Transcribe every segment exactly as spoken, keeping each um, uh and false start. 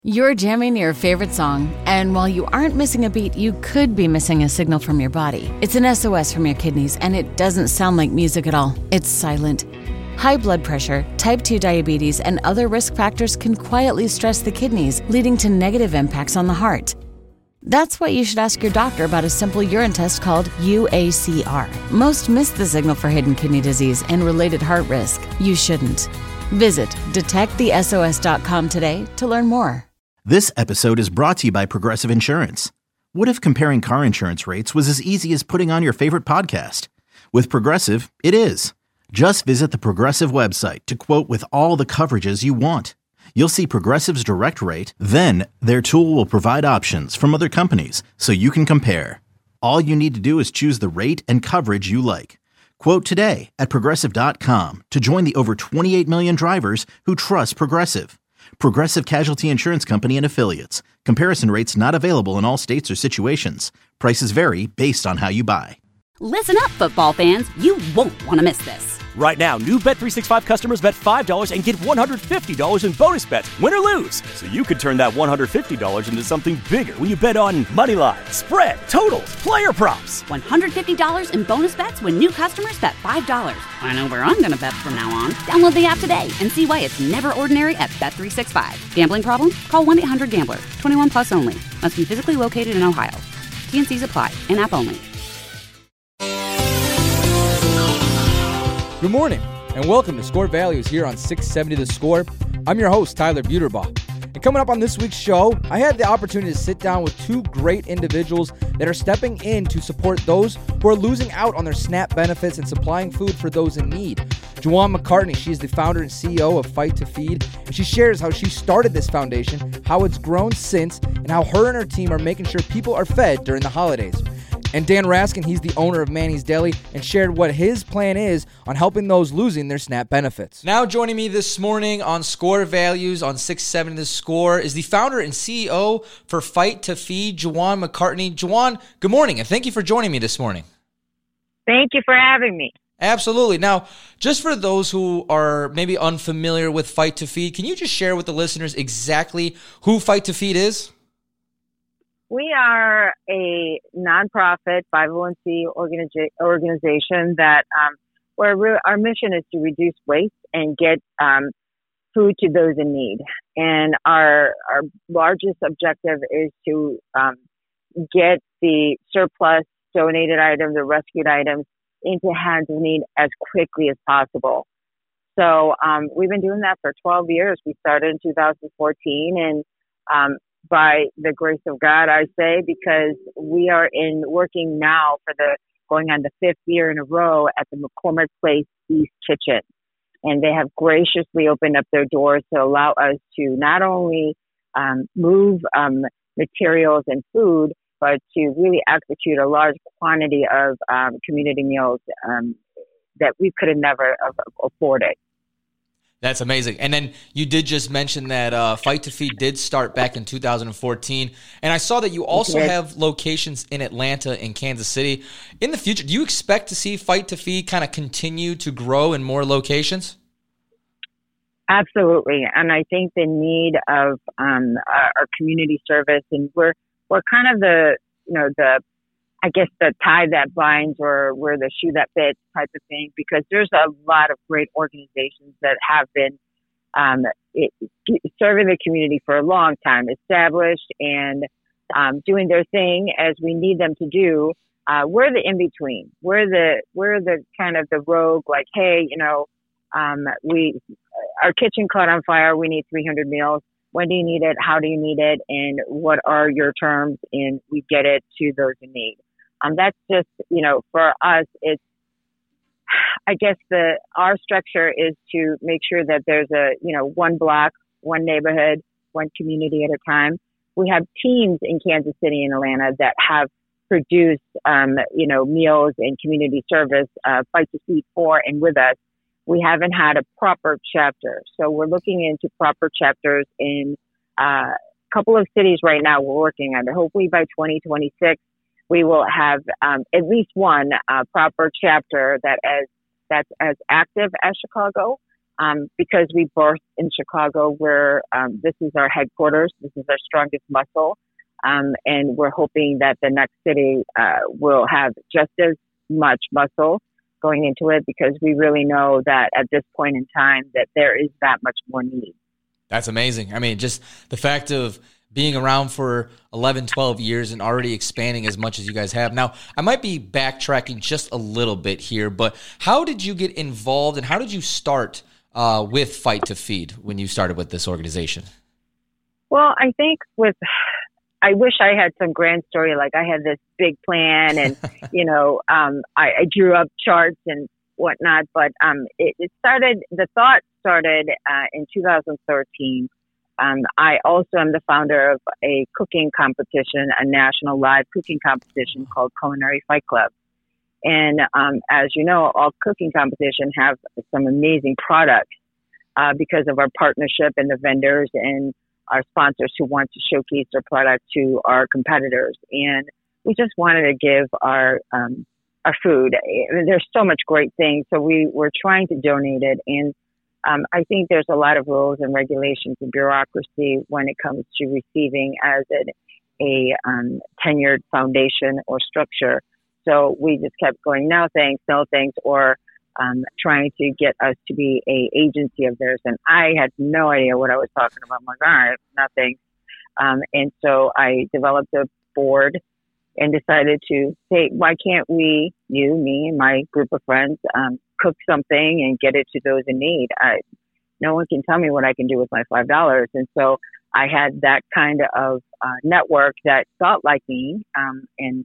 You're jamming your favorite song, and while you aren't missing a beat, you could be missing a signal from your body. It's an S O S from your kidneys, and it doesn't sound like music at all. It's silent. High blood pressure, type two diabetes, and other risk factors can quietly stress the kidneys, leading to negative impacts on the heart. That's why you should ask your doctor about a simple urine test called U A C R. Most miss the signal for hidden kidney disease and related heart risk. You shouldn't. Visit detect the S O S dot com today to learn more. This episode is brought to you by Progressive Insurance. What if comparing car insurance rates was as easy as putting on your favorite podcast? With Progressive, it is. Just visit the Progressive website to quote with all the coverages you want. You'll see Progressive's direct rate, then their tool will provide options from other companies so you can compare. All you need to do is choose the rate and coverage you like. Quote today at Progressive dot com to join the over twenty-eight million drivers who trust Progressive. Progressive Casualty Insurance Company and Affiliates. Comparison rates not available in all states or situations. Prices vary based on how you buy. Listen up, football fans. You won't want to miss this. Right now, new Bet three sixty-five customers bet five dollars and get one hundred fifty dollars in bonus bets, win or lose. So you could turn that one hundred fifty dollars into something bigger when you bet on money line, spread, totals, player props. one hundred fifty dollars in bonus bets when new customers bet five dollars. I know where I'm going to bet from now on. Download the app today and see why it's never ordinary at Bet three sixty-five. Gambling problem? Call one eight hundred gambler. twenty-one plus only. Must be physically located in Ohio. T and C's apply. In-app only. Good morning, and welcome to Score Values here on six seventy The Score. I'm your host, Tyler Buterbaugh. And coming up on this week's show, I had the opportunity to sit down with two great individuals that are stepping in to support those who are losing out on their SNAP benefits and supplying food for those in need. Juwan McCartney, she's the founder and C E O of Fight to Feed, and she shares how she started this foundation, how it's grown since, and how her and her team are making sure people are fed during the holidays. And Dan Raskin, he's the owner of Manny's Deli, and shared what his plan is on helping those losing their SNAP benefits. Now joining me this morning on Score Values on six seventy The Score is the founder and C E O for Fight to Feed, Juwan McCartney. Juwan, good morning, and thank you for joining me this morning. Thank you for having me. Absolutely. Now, just for those who are maybe unfamiliar with Fight to Feed, can you just share with the listeners exactly who Fight to Feed is? We are a nonprofit five oh one c organiza- organization that um, where re- our mission is to reduce waste and get um, food to those in need. And our our largest objective is to um, get the surplus donated items or rescued items into hands of need as quickly as possible. So um, we've been doing that for twelve years. We started in two thousand fourteen, and um, by the grace of God, I say, because we are in working now for the going on the fifth year in a row at the McCormick Place East Kitchen. And they have graciously opened up their doors to allow us to not only um, move um, materials and food, but to really execute a large quantity of um, community meals um, that we could have never afforded. That's amazing. And then you did just mention that uh, Fight to Feed did start back in two thousand fourteen. And I saw that you also yes. have locations in Atlanta and Kansas City. In the future, do you expect to see Fight to Feed kind of continue to grow in more locations? Absolutely. And I think the need of um, our community service, and we're, we're kind of the, you know, the, I guess the tie that binds or we're the shoe that fits type of thing, because there's a lot of great organizations that have been um, it, serving the community for a long time, established and um, doing their thing as we need them to do. Uh, we're the in-between. We're the, we're the kind of the rogue, like, hey, you know, um, we, our kitchen caught on fire. We need three hundred meals. When do you need it? How do you need it? And what are your terms? And we get it to those in need. Um, that's just, you know, for us, it's, I guess the, our structure is to make sure that there's a, you know, one block, one neighborhood, one community at a time. We have teams in Kansas City and Atlanta that have produced, um, you know, meals and community service, uh, Fight to Feed for and with us. We haven't had a proper chapter. So we're looking into proper chapters in uh, a couple of cities right now we're working on it. Hopefully by twenty twenty-six, we will have um, at least one uh, proper chapter that as that's as active as Chicago. um, because we birthed in Chicago, where um, this is our headquarters, this is our strongest muscle, um, and we're hoping that the next city uh, will have just as much muscle going into it, because we really know that at this point in time that there is that much more need. That's amazing. I mean, just the fact of being around for eleven, twelve years and already expanding as much as you guys have. Now, I might be backtracking just a little bit here, but how did you get involved and how did you start uh, with Fight to Feed when you started with this organization? Well, I think with, I wish I had some grand story, like I had this big plan and, you know, um, I, I drew up charts and whatnot, but um, it, it started, the thought started uh, in two thousand thirteen. Um, I also am the founder of a cooking competition, a national live cooking competition called Culinary Fight Club. And um, as you know, all cooking competition have some amazing products uh, because of our partnership and the vendors and our sponsors who want to showcase their product to our competitors. And we just wanted to give our um, our food. There's so much great things, so we were trying to donate it. And Um, I think there's a lot of rules and regulations and bureaucracy when it comes to receiving as a, a um, tenured foundation or structure. So we just kept going, no thanks, no thanks, or um, trying to get us to be a agency of theirs. And I had no idea what I was talking about. I'm like, all right, nothing. Um, and so I developed a board and decided to say, why can't we, you, me, and my group of friends, um, cook something and get it to those in need? I, no one can tell me what I can do with my five dollars. And so I had that kind of uh, network that thought like me. Um, and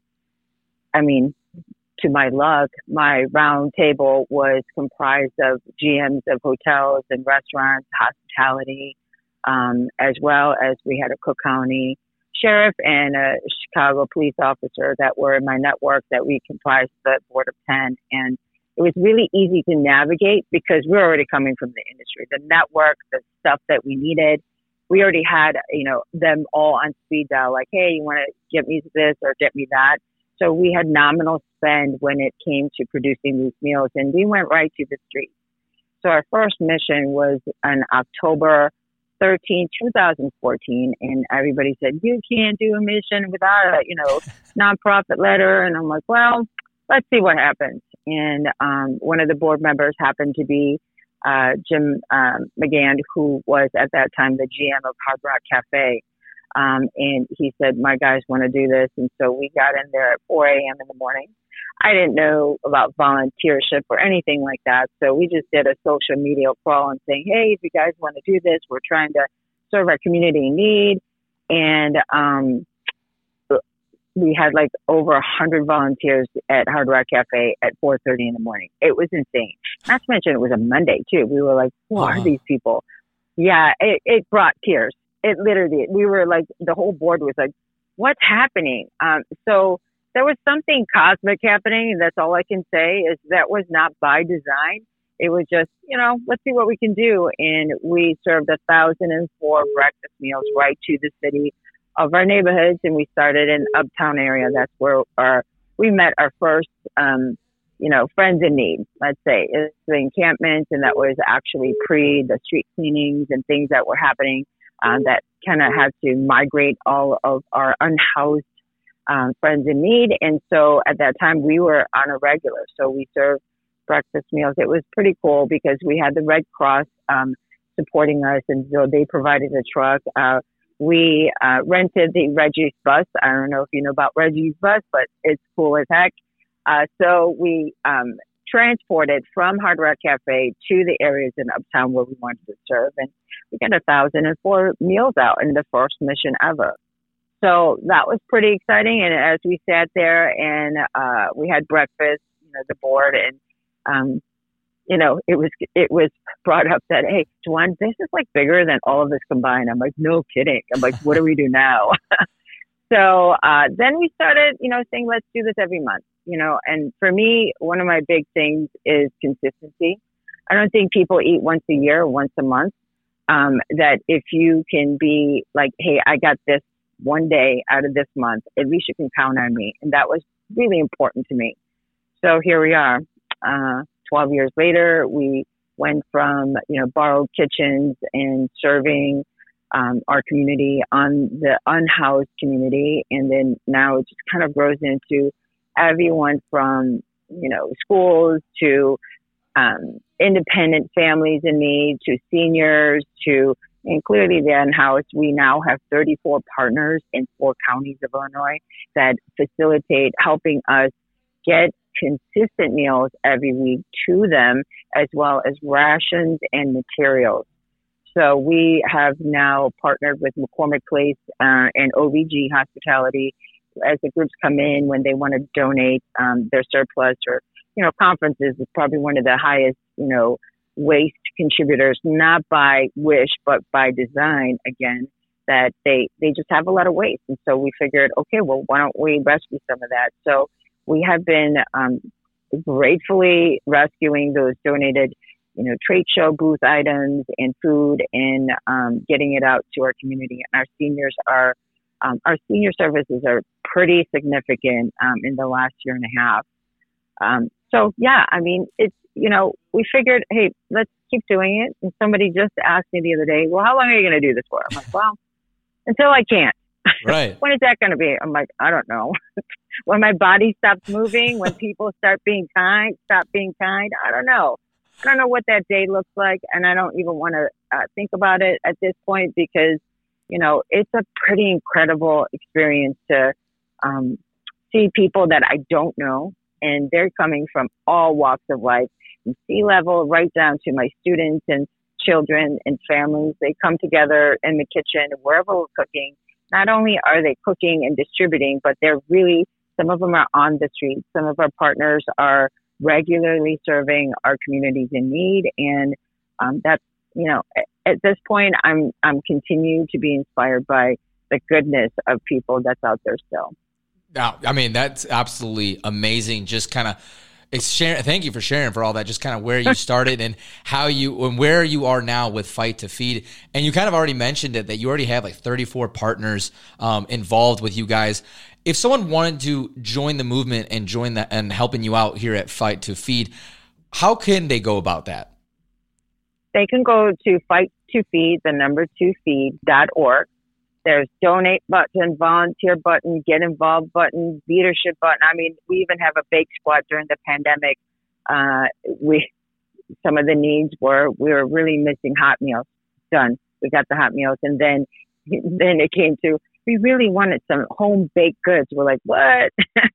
I mean, to my luck, my round table was comprised of G Ms of hotels and restaurants, hospitality, um, as well as we had a Cook County sheriff and a Chicago police officer that were in my network that we comprised the board of ten. And it was really easy to navigate because we're already coming from the industry, the network, the stuff that we needed. We already had, you know, them all on speed dial, like, hey, you want to get me this or get me that. So we had nominal spend when it came to producing these meals, and we went right to the streets. So our first mission was on October thirteenth, twenty fourteen, and everybody said, you can't do a mission without a, you know, nonprofit letter. And I'm like, well, let's see what happens. And um, one of the board members happened to be uh, Jim um, McGann, who was at that time the G M of Hard Rock Cafe. Um, and he said, my guys want to do this. And so we got in there at four a.m. in the morning. I didn't know about volunteership or anything like that. So we just did a social media crawl and saying, hey, if you guys want to do this, we're trying to serve our community in need. And um, we had like over a hundred volunteers at Hard Rock Cafe at four thirty in the morning. It was insane. Not to mention it was a Monday too. We were like, who are these people? Yeah, it, it brought tears. It literally, we were like, the whole board was like, what's happening? Um, so there was something cosmic happening, and that's all I can say is that was not by design. It was just, you know, let's see what we can do. And we served a thousand and four breakfast meals right to the city of our neighborhoods. And we started in Uptown area. That's where our, we met our first, um, you know, friends in need, let's say. It's the encampments, and that was actually pre the street cleanings and things that were happening uh, that kind of had to migrate all of our unhoused um, friends in need. And so at that time we were on a regular. So we served breakfast meals. It was pretty cool because we had the Red Cross um, supporting us, and so they provided a truck. Uh, we uh, rented the Reggie's bus. I don't know if you know about Reggie's bus, but it's cool as heck. Uh, so we um, transported from Hard Rock Cafe to the areas in Uptown where we wanted to serve, and we got a thousand and four meals out in the first mission ever. So that was pretty exciting. And as we sat there and uh, we had breakfast, you know, the board, and um, you know, it was it was brought up that, hey, Juan, this is like bigger than all of this combined. I'm like, no kidding. I'm like, what do we do now? So uh, then we started, you know, saying, let's do this every month, you know. And for me, one of my big things is consistency. I don't think people eat once a year or once a month. Um, that if you can be like, hey, I got this one day out of this month, at least you can count on me. And that was really important to me. So here we are. Uh, twelve years later, we went from, you know, borrowed kitchens and serving um, our community on the unhoused community. And then now it just kind of grows into everyone from, you know, schools to um, independent families in need to seniors to, and clearly the unhoused. We now have thirty-four partners in four counties of Illinois that facilitate helping us get consistent meals every week to them, as well as rations and materials. So we have now partnered with McCormick Place uh, and O V G Hospitality as the groups come in when they want to donate um, their surplus, or, you know, conferences is probably one of the highest, you know, waste contributors, not by wish, but by design, again, that they, they just have a lot of waste. And so we figured, okay, well, why don't we rescue some of that? So we have been um, gratefully rescuing those donated, you know, trade show booth items and food, and um, getting it out to our community. And our seniors are, um, our senior services are pretty significant um, in the last year and a half. Um, so yeah, I mean, it's, you know, we figured, hey, let's keep doing it. And somebody just asked me the other day, well, how long are you going to do this for? I'm like, well, until I can't. Right. When is that going to be? I'm like, I don't know. When my body stops moving, when people start being kind, stop being kind, I don't know. I don't know what that day looks like. And I don't even want to uh, think about it at this point, because, you know, it's a pretty incredible experience to um, see people that I don't know. And they're coming from all walks of life, from C-level right down to my students and children and families. They come together in the kitchen, wherever we're cooking. Not only are they cooking and distributing, but they're really, some of them are on the street. Some of our partners are regularly serving our communities in need. And um, that's, you know, at, at this point, I'm, I'm continuing to be inspired by the goodness of people that's out there still. Now, I mean, that's absolutely amazing. Just kind of It's sharing, thank you for sharing for all that, just kind of where you started and how you and where you are now with Fight to Feed. And you kind of already mentioned it, that you already have like thirty-four partners um, involved with you guys. If someone wanted to join the movement and join that and helping you out here at Fight to Feed, how can they go about that? They can go to Fight to Feed, the number two feed dot org. There's donate button, volunteer button, get involved button, leadership button. I mean, we even have a bake squad during the pandemic. Uh, we, some of the needs were, we were really missing hot meals. Done. We got the hot meals. And then, then it came to, we really wanted some home baked goods. We're like, what?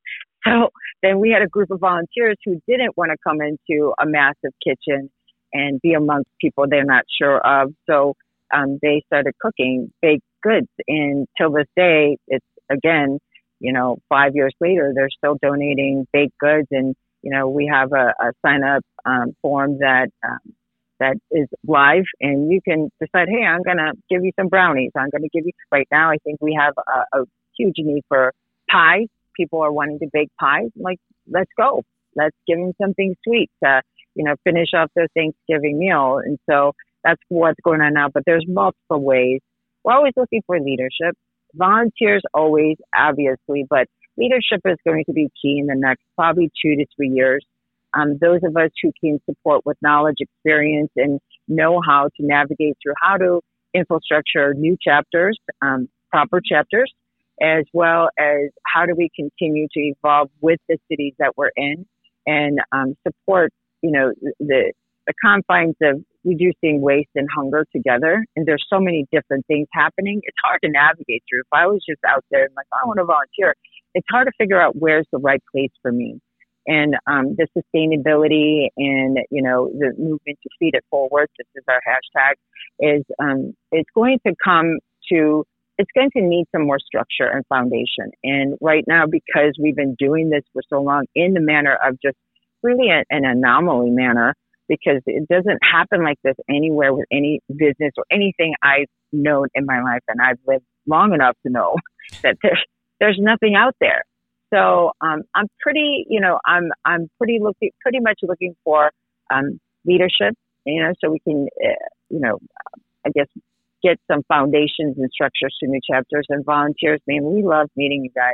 So then we had a group of volunteers who didn't want to come into a massive kitchen and be amongst people they're not sure of. So um, they started cooking baked goods. And till this day, it's again, you know, five years later, they're still donating baked goods. And, you know, we have a, a sign up um, form that, um, that is live, and you can decide, hey, I'm going to give you some brownies. I'm going to give you, right now, I think we have a, a huge need for pies. People are wanting to bake pies. I'm like, let's go. Let's give them something sweet to, you know, finish off their Thanksgiving meal. And so that's what's going on now. But there's multiple ways. We're always looking for leadership. Volunteers always, obviously, but leadership is going to be key in the next probably two to three years. Um, those of us who can support with knowledge, experience, and know how to navigate through how to infrastructure new chapters, um, proper chapters, as well as how do we continue to evolve with the cities that we're in and um, support, you know, the, the confines of reducing waste and hunger together. And there's so many different things happening. It's hard to navigate through. If I was just out there and like, oh, I want to volunteer, it's hard to figure out where's the right place for me. And um, the sustainability and, you know, the movement to feed it forward, this is our hashtag, is um, it's going to come to, it's going to need some more structure and foundation. And right now, because we've been doing this for so long in the manner of just really a, an anomaly manner, because it doesn't happen like this anywhere with any business or anything I've known in my life. And I've lived long enough to know that there's, there's nothing out there. So um, I'm pretty, you know, I'm I'm pretty looking, pretty much looking for um, leadership, you know, so we can, uh, you know, I guess get some foundations and structures to new chapters. And volunteers, man, we love meeting you guys.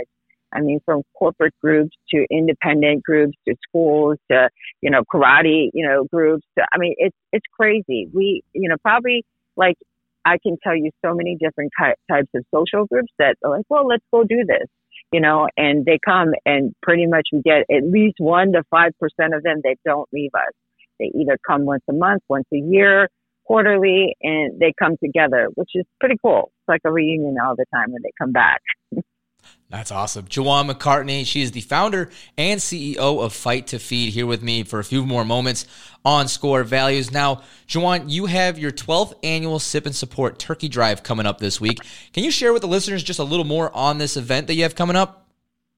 I mean, from corporate groups to independent groups to schools to, you know, karate, you know, groups. To, I mean, it's, it's crazy. We, you know, probably like, I can tell you so many different types of social groups that are like, well, let's go do this, you know, and they come and pretty much we get at least one to five percent of them that don't leave us. They either come once a month, once a year, quarterly, and they come together, which is pretty cool. It's like a reunion all the time when they come back. That's awesome. Jawan McCartney, she is the founder and C E O of Fight to Feed, here with me for a few more moments on Score Values. Now, Jawan, you have your twelfth annual Sip and Support Turkey Drive coming up this week. Can you share with the listeners just a little more on this event that you have coming up?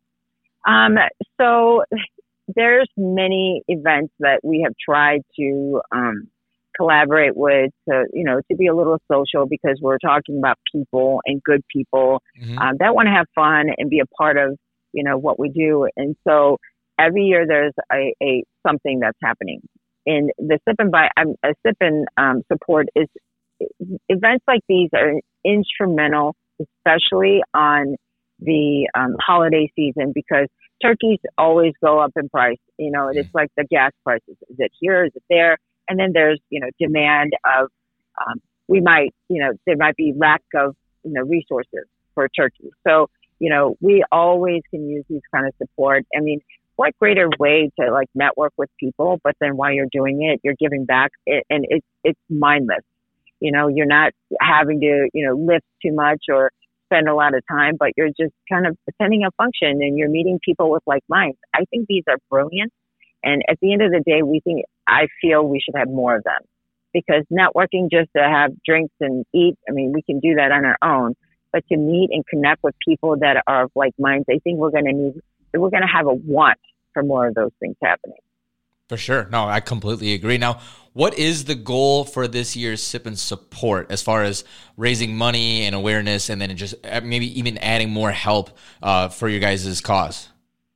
Um, so there's many events that we have tried to um, collaborate with, to, you know, to be a little social, because we're talking about people and good people mm-hmm. um, that want to have fun and be a part of, you know, what we do. And so every year there's a, a something that's happening. And the Sip and Buy, um, a Sip and um, Support is events like these are instrumental, especially on the um, holiday season, because turkeys always go up in price. You know, it's like the gas prices. Is it here? Is it there? And then there's, you know, demand of, um, we might, you know, there might be lack of, you know, resources for turkeys. So, you know, we always can use these kind of support. I mean, what greater way to like network with people, but then while you're doing it, you're giving back, it, and it's, it's mindless. You know, you're not having to, you know, lift too much or spend a lot of time, but you're just kind of attending a function and you're meeting people with like minds. I think these are brilliant. And at the end of the day, we think, I feel we should have more of them, because networking just to have drinks and eat, I mean, we can do that on our own, but to meet and connect with people that are of like minds, I think we're going to need, we're going to have a want for more of those things happening. For sure. No, I completely agree. Now, what is the goal for this year's Sip and Support as far as raising money and awareness, and then just maybe even adding more help uh, for your guys' cause?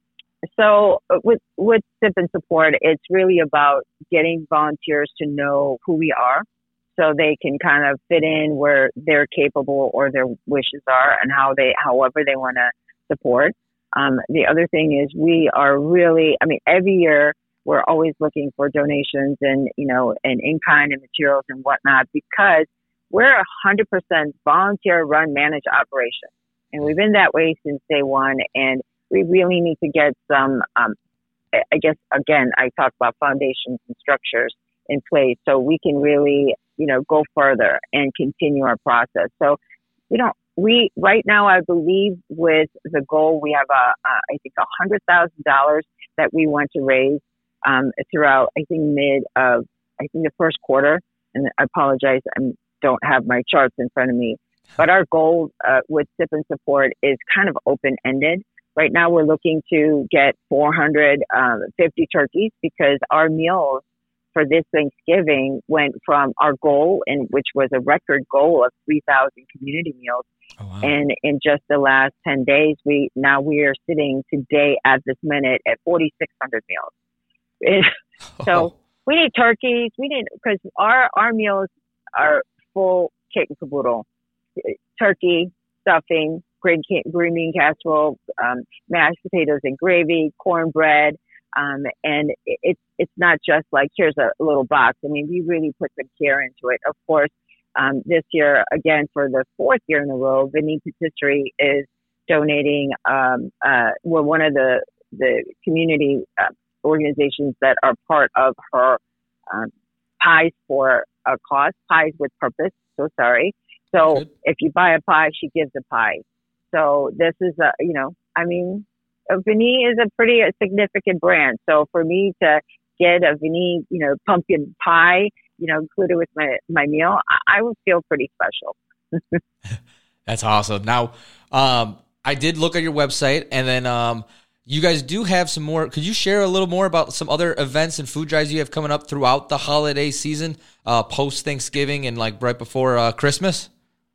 So with, with Sip and Support, it's really about getting volunteers to know who we are, so they can kind of fit in where they're capable or their wishes are, and how they, however they want to support. Um, the other thing is we are really, I mean, every year we're always looking for donations and, you know, and in-kind and materials and whatnot, because we're a hundred percent volunteer run, managed operation. And we've been that way since day one. And we really need to get some, um, I guess, again, I talk about foundations and structures in place so we can really, you know, go further and continue our process. So we don't, we, right now, I believe with the goal, we have a, a I think a hundred thousand dollars that we want to raise, um, throughout, I think mid of, I think the first quarter. And I apologize, I don't have my charts in front of me, but our goal, uh, with Sip and Support is kind of open-ended. Right now, we're looking to get four hundred fifty turkeys, because our meals for this Thanksgiving went from our goal, and which was a record goal of three thousand community meals. Oh, wow. And in just the last ten days, we now we are sitting today at this minute at forty-six hundred meals. So oh. we need turkeys. We need, because our, our meals are full kit and caboodle: turkey, stuffing, green, green bean casserole, um, mashed potatoes and gravy, cornbread. Um, and it's, it's not just like, here's a little box. I mean, we really put some care into it. Of course, um, this year, again, for the fourth year in a row, Vinnie Patisserie is donating, um, uh, we're one of the, the community uh, organizations that are part of her, um, Pies for a Cause, Pies with Purpose. So sorry. So Good. If you buy a pie, she gives a pie. So this is a, you know, I mean, Vinnie is a pretty a significant brand. So for me to get a Vinnie, you know, pumpkin pie, you know, included with my, my meal, I, I would feel pretty special. That's awesome. Now, um, I did look at your website, and then um, you guys do have some more. Could you share a little more about some other events and food drives you have coming up throughout the holiday season, uh, post Thanksgiving and like right before uh, Christmas?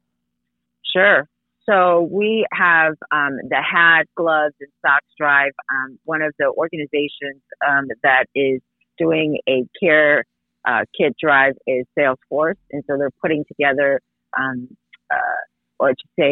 Sure. So we have um, the hat, gloves, and socks drive. Um, one of the organizations um, that is doing a care uh, kit drive is Salesforce, and so they're putting together, um, uh, or to say,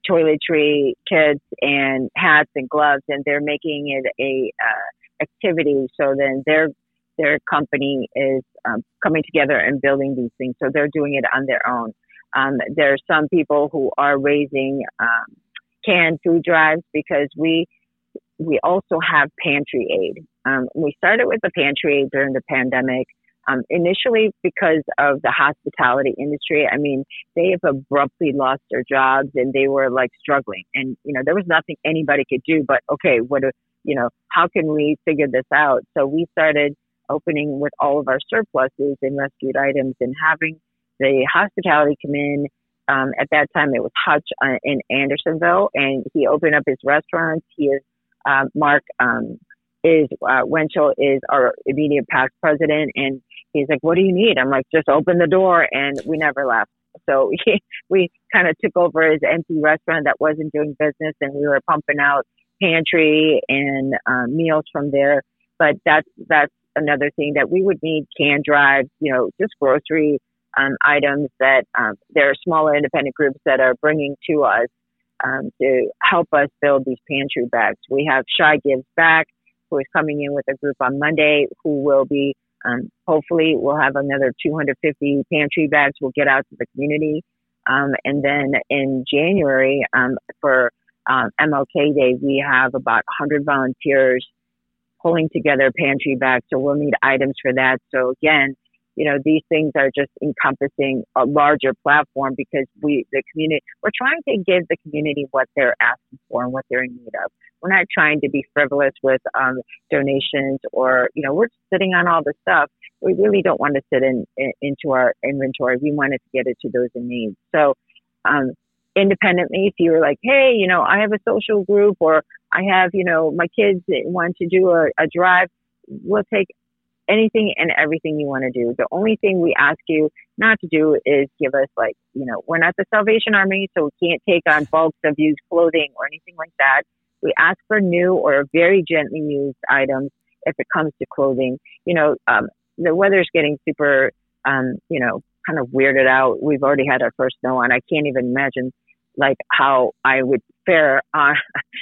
toiletry kits and hats and gloves, and they're making it a uh, activity. So then their their company is um, coming together and building these things. So they're doing it on their own. Um, there are some people who are raising um, canned food drives because we we also have pantry aid. Um, we started with the pantry aid during the pandemic. Um, initially because of the hospitality industry. I mean, they have abruptly lost their jobs and they were like struggling. And, you know, there was nothing anybody could do, but okay, what, do, you know, how can we figure this out? So we started opening with all of our surpluses and rescued items and having the hospitality come in. Um, at that time, it was Hutch uh, in Andersonville, and he opened up his restaurants. He is, uh, Mark, um, is, uh, Wenchel is our immediate past president, and he's like, what do you need? I'm like, just open the door. And we never left. So he, we kind of took over his empty restaurant that wasn't doing business, and we were pumping out pantry and um, meals from there. But that's, that's another thing that we would need can drives, you know, just grocery um, items that um, there are smaller independent groups that are bringing to us um, to help us build these pantry bags. We have Shy Gives Back, who is coming in with a group on Monday, who will be Um, hopefully we'll have another two hundred fifty pantry bags we'll get out to the community. Um, and then in January, um, for um, M L K Day, we have about one hundred volunteers pulling together pantry bags. So we'll need items for that. So again, you know, these things are just encompassing a larger platform because we, the community, we're trying to give the community what they're asking for and what they're in need of. We're not trying to be frivolous with um, donations or, you know, we're sitting on all the stuff. We really don't want to sit in, in into our inventory. We wanted to get it to those in need. So um, independently, if you were like, hey, you know, I have a social group, or I have, you know, my kids want to do a, a drive, we'll take anything and everything you want to do. The only thing we ask you not to do is give us, like, you know, we're not the Salvation Army, so we can't take on bulks of used clothing or anything like that. We ask for new or very gently used items if it comes to clothing. You know, um, the weather's getting super, um, you know, kind of weirded out. We've already had our first snow, and I can't even imagine like how I would fare on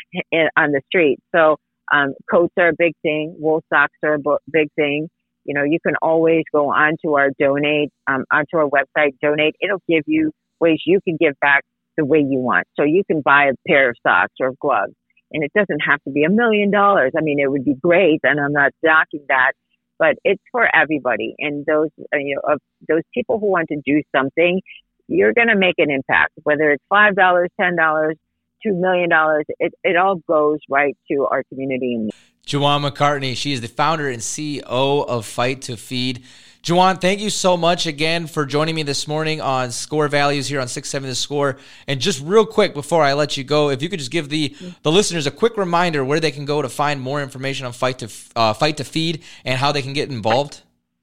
on the street. So um, coats are a big thing. Wool socks are a big thing. You know, you can always go onto our donate, um, onto our website, donate. It'll give you ways you can give back the way you want. So you can buy a pair of socks or gloves, and it doesn't have to be a million dollars. I mean, it would be great, and I'm not knocking that, but it's for everybody. And those, uh, you know, of those people who want to do something, you're going to make an impact, whether it's five dollars, ten dollars, two million dollars. It, it all goes right to our community. Juwan McCartney, she is the founder and C E O of Fight to Feed. Juwan, thank you so much again for joining me this morning on Score Values here on six seventy The Score. And just real quick before I let you go, if you could just give the, the listeners a quick reminder where they can go to find more information on Fight to uh, Fight to Feed and how they can get involved.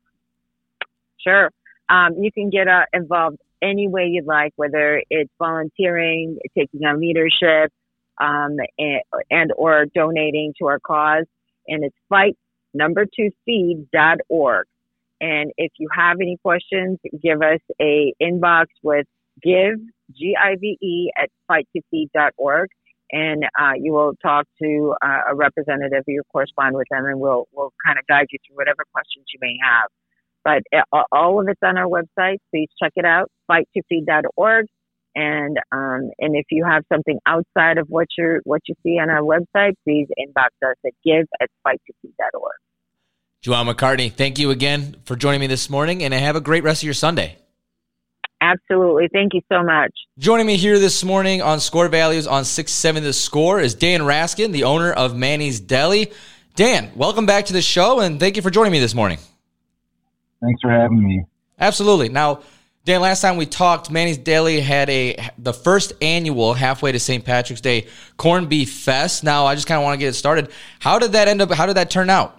Sure. Um, you can get uh, involved any way you'd like, whether it's volunteering, taking on leadership, um, and, and or donating to our cause. And it's fight number two feed dot org. And if you have any questions, give us a inbox with give, G I V E, at fight to feed dot org. And uh, you will talk to uh, a representative, or you correspond with them, and we'll, we'll kind of guide you through whatever questions you may have. But uh, all of it's on our website. Please check it out, fight to feed dot org. And um, and if you have something outside of what you what you see on our website, please inbox us at give at fight to feed dot org. Juwan McCartney, thank you again for joining me this morning, and have a great rest of your Sunday. Absolutely. Thank you so much. Joining me here this morning on Score Values on six seventy The Score is Dan Raskin, the owner of Manny's Deli. Dan, welcome back to the show, and thank you for joining me this morning. Thanks for having me. Absolutely. Now, Dan, last time we talked, Manny's Deli had a the first annual halfway to Saint Patrick's Day Corned Beef Fest. Now, I just kind of want to get it started. How did that end up? How did that turn out?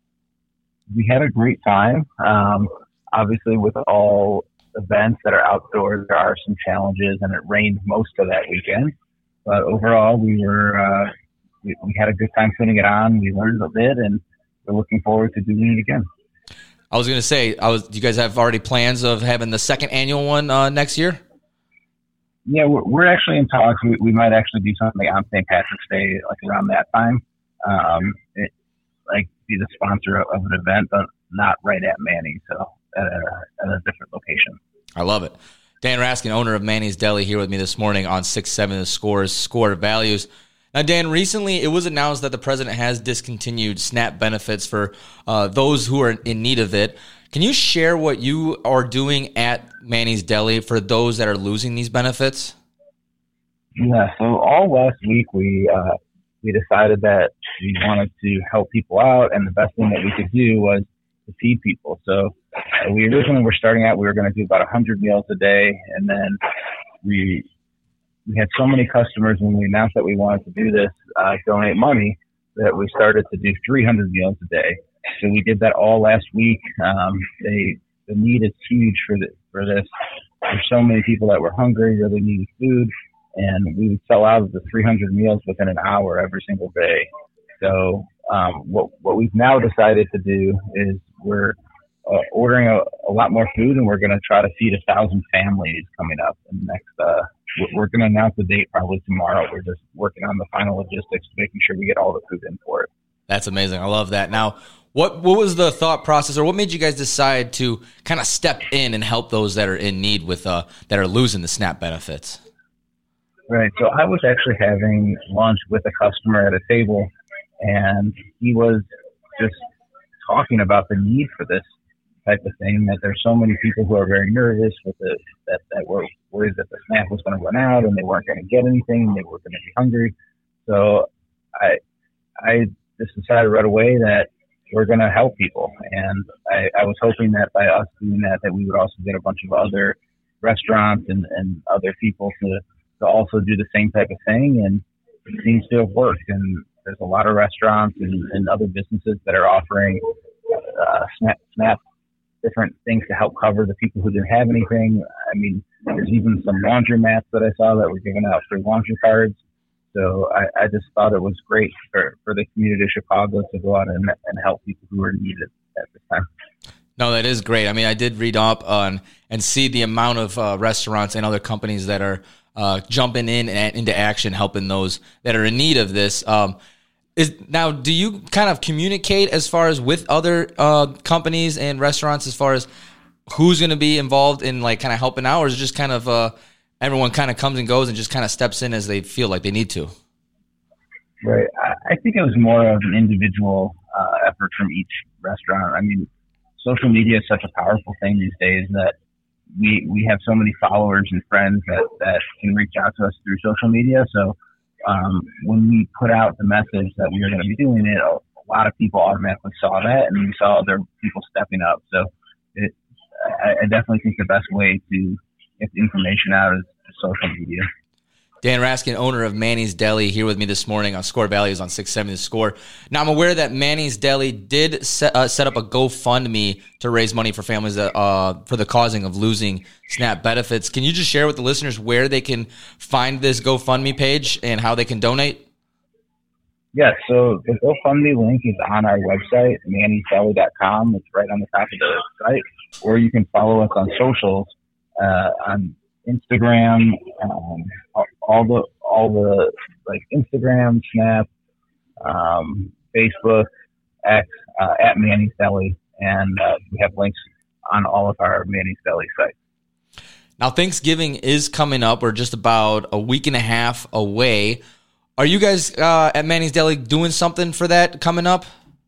We had a great time. Um, obviously, with all events that are outdoors, there are some challenges, and it rained most of that weekend. But overall, we were uh, we, we had a good time putting it on. We learned a bit, and we're looking forward to doing it again. I was going to say, I was. Do you guys have already plans of having the second annual one uh, next year? Yeah, we're, we're actually in talks. We, we might actually do something on Saint Patrick's Day, like around that time. Um, it, like be the sponsor of, of an event, but not right at Manny's, so at a, at a different location. I love it. Dan Raskin, owner of Manny's Deli, here with me this morning on six seventy The Score's Score Values. Now, Dan, recently it was announced that the president has discontinued SNAP benefits for uh, those who are in need of it. Can you share what you are doing at Manny's Deli for those that are losing these benefits? Yeah, so all last week we uh, we decided that we wanted to help people out, and the best thing that we could do was to feed people. So uh, we originally were starting out, we were going to do about one hundred meals a day, and then we we had so many customers when we announced that we wanted to do this, uh, donate money, that we started to do three hundred meals a day. So we did that all last week. Um, they, the need is huge for the, for this. There's so many people that were hungry, really needed food, and we would sell out of the three hundred meals within an hour every single day. So um, what what we've now decided to do is we're uh, ordering a, a lot more food, and we're going to try to feed a thousand families coming up in the next. Uh, we're going to announce the date probably tomorrow. We're just working on the final logistics, making sure we get all the food in for it. That's amazing. I love that. Now, what what was the thought process, or what made you guys decide to kind of step in and help those that are in need with uh, that are losing the SNAP benefits? Right. So I was actually having lunch with a customer at a table, and he was just talking about the need for this type of thing, that there's so many people who are very nervous with it, that, that were worried that the SNAP was going to run out and they weren't going to get anything, and they were going to be hungry. So I I just decided right away that we're going to help people. And I, I was hoping that by us doing that, that we would also get a bunch of other restaurants and, and other people to, to also do the same type of thing. And it seems to have worked. And there's a lot of restaurants and, and other businesses that are offering uh, SNAP, SNAP, different things to help cover the people who didn't have anything. I mean, there's even some laundromats that I saw that were giving out free laundry cards. So I, I just thought it was great for, for the community of Chicago to go out and, and help people who are needed at this time. No, that is great. I mean, I did read up on and see the amount of uh, restaurants and other companies that are uh, jumping in and into action, helping those that are in need of this. Um, is now, do you kind of communicate as far as with other uh, companies and restaurants as far as who's going to be involved in like kind of helping out, or is it just kind of uh, everyone kind of comes and goes and just kind of steps in as they feel like they need to? Right. I think it was more of an individual uh, effort from each restaurant. I mean, social media is such a powerful thing these days that we we have so many followers and friends that, that can reach out to us through social media. So um, when we put out the message that we were going to be doing it, a lot of people automatically saw that, and we saw other people stepping up. So it, I, I definitely think the best way to get the information out is social media. Dan Raskin, owner of Manny's Deli, here with me this morning on Score Values on six seventy The Score. Now, I'm aware that Manny's Deli did set, uh, set up a GoFundMe to raise money for families that uh, for the causing of losing SNAP benefits. Can you just share with the listeners where they can find this GoFundMe page and how they can donate? Yes, so the GoFundMe link is on our website, mannys deli dot com. It's right on the top of the site. Or you can follow us on socials uh, on Instagram, um, all the all the like Instagram, Snap, um, Facebook, X, uh, at Manny's Deli, and uh, we have links on all of our Manny's Deli sites. Now, Thanksgiving is coming up. We're just about a week and a half away. Are you guys uh, at Manny's Deli doing something for that coming up?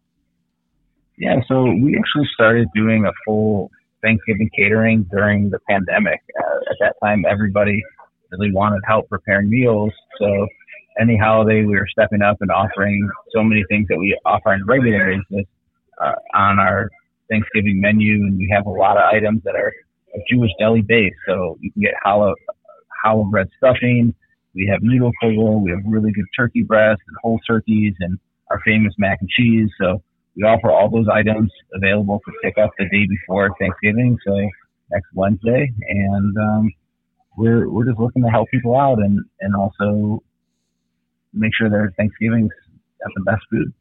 Yeah, so we actually started doing a full Thanksgiving catering during the pandemic. Uh, at that time, everybody really wanted help preparing meals. So any holiday, we were stepping up and offering so many things that we offer on a regular basis uh, on our Thanksgiving menu. And we have a lot of items that are Jewish deli based. So you can get hollow, hollow bread stuffing. We have noodle kugel. We have really good turkey breasts and whole turkeys and our famous mac and cheese. So we offer all those items available for pickup the day before Thanksgiving, so next Wednesday. And um, we're we're just looking to help people out and, and also make sure their Thanksgiving's got the best food.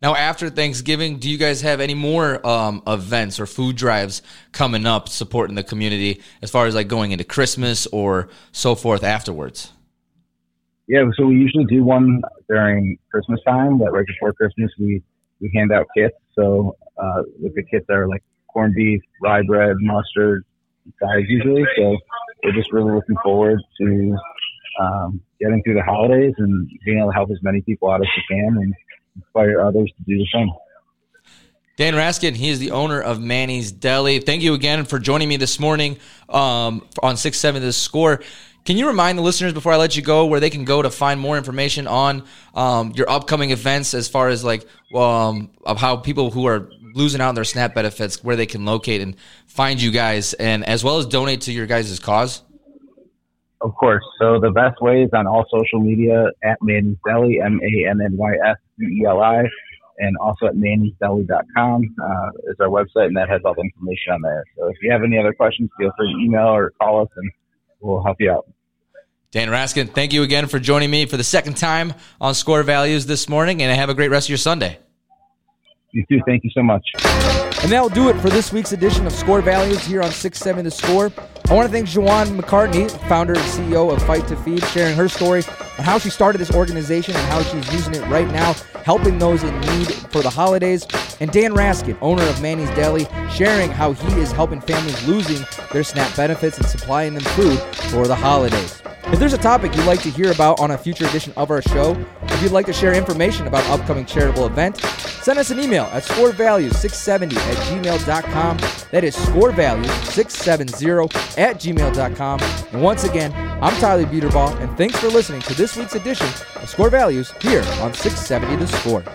Now, after Thanksgiving, do you guys have any more um, events or food drives coming up supporting the community as far as like going into Christmas or so forth afterwards? Yeah, so we usually do one during Christmas time, but right before Christmas, we, we hand out kits. So uh, with the kits are like corned beef, rye bread, mustard, sides usually. So we're just really looking forward to um, getting through the holidays and being able to help as many people out as we can and inspire others to do the same. Dan Raskin, he is the owner of Manny's Deli. Thank you again for joining me this morning um, on six seventy The Score. Can you remind the listeners before I let you go where they can go to find more information on um, your upcoming events as far as like um, of how people who are losing out on their SNAP benefits, where they can locate and find you guys, and as well as donate to your guys' cause? Of course. So the best way is on all social media at Manny's Deli, M A N N Y S D E L I, and also at mannys deli dot com uh, is our website, and that has all the information on there. So if you have any other questions, feel free to email or call us, and we'll help you out. Dan Raskin, thank you again for joining me for the second time on Score Values this morning, and have a great rest of your Sunday. You too. Thank you so much. And that'll do it for this week's edition of Score Values here on six seventy The Score. I want to thank Joanne McCartney, founder and C E O of Fight to Feed, sharing her story on how she started this organization and how she's using it right now, helping those in need for the holidays. And Dan Raskin, owner of Manny's Deli, sharing how he is helping families losing their SNAP benefits and supplying them food for the holidays. If there's a topic you'd like to hear about on a future edition of our show, if you'd like to share information about an upcoming charitable event, send us an email at score values six seventy at gmail dot com. That is score values six seventy at gmail dot com. And once again, I'm Tyler Buterbaugh, and thanks for listening to this week's edition of Score Values here on six seventy The Score.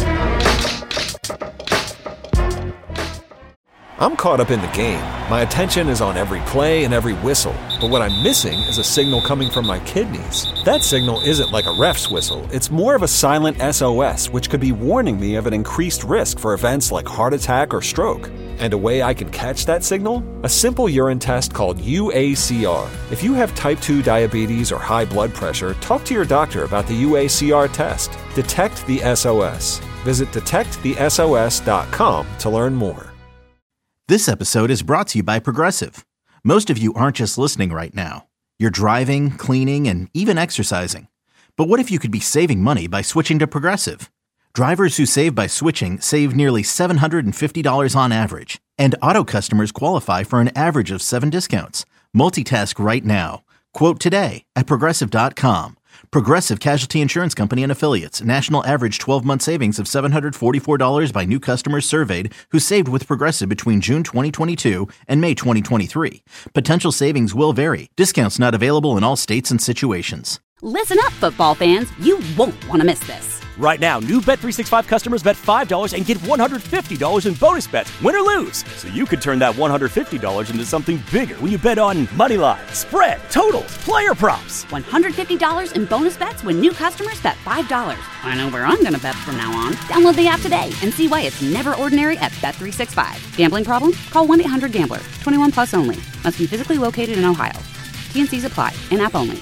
I'm caught up in the game. My attention is on every play and every whistle. But what I'm missing is a signal coming from my kidneys. That signal isn't like a ref's whistle. It's more of a silent S O S, which could be warning me of an increased risk for events like heart attack or stroke. And a way I can catch that signal? A simple urine test called U A C R. If you have type two diabetes or high blood pressure, talk to your doctor about the U A C R test. Detect the S O S. Visit detect the S O S dot com to learn more. This episode is brought to you by Progressive. Most of you aren't just listening right now. You're driving, cleaning, and even exercising. But what if you could be saving money by switching to Progressive? Drivers who save by switching save nearly seven hundred fifty dollars on average. And auto customers qualify for an average of seven discounts. Multitask right now. Quote today at Progressive dot com. Progressive Casualty Insurance Company and Affiliates. National average twelve-month savings of seven hundred forty-four dollars by new customers surveyed who saved with Progressive between June twenty twenty-two and May twenty twenty-three. Potential savings will vary. Discounts not available in all states and situations. Listen up, football fans. You won't want to miss this. Right now, new Bet three sixty-five customers bet five dollars and get one hundred fifty dollars in bonus bets, win or lose. So you could turn that one hundred fifty dollars into something bigger when you bet on money line, spread, totals, player props. one hundred fifty dollars in bonus bets when new customers bet five dollars. I know where I'm going to bet from now on. Download the app today and see why it's never ordinary at Bet three sixty-five. Gambling problem? Call one eight hundred gambler. twenty-one plus only. Must be physically located in Ohio. T and C's apply. In-app only.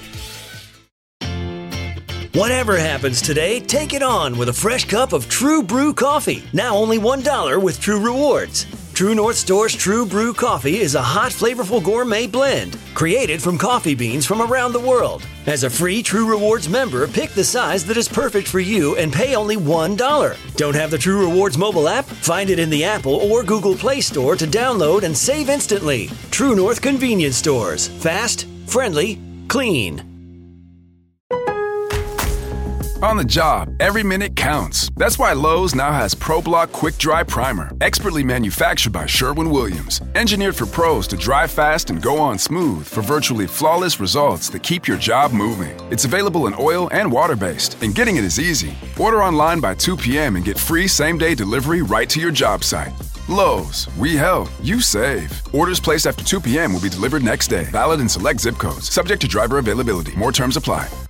Whatever happens today, take it on with a fresh cup of True Brew coffee. Now only one dollar with True Rewards. True North Store's True Brew coffee is a hot, flavorful gourmet blend created from coffee beans from around the world. As a free True Rewards member, pick the size that is perfect for you and pay only one dollar. Don't have the True Rewards mobile app? Find it in the Apple or Google Play Store to download and save instantly. True North Convenience Stores. Fast, friendly, clean. On the job, every minute counts. That's why Lowe's now has ProBlock Quick Dry Primer, expertly manufactured by Sherwin-Williams. Engineered for pros to dry fast and go on smooth for virtually flawless results that keep your job moving. It's available in oil and water-based, and getting it is easy. Order online by two p.m. and get free same-day delivery right to your job site. Lowe's, we help, you save. Orders placed after two p.m. will be delivered next day. Valid in select zip codes. Subject to driver availability. More terms apply.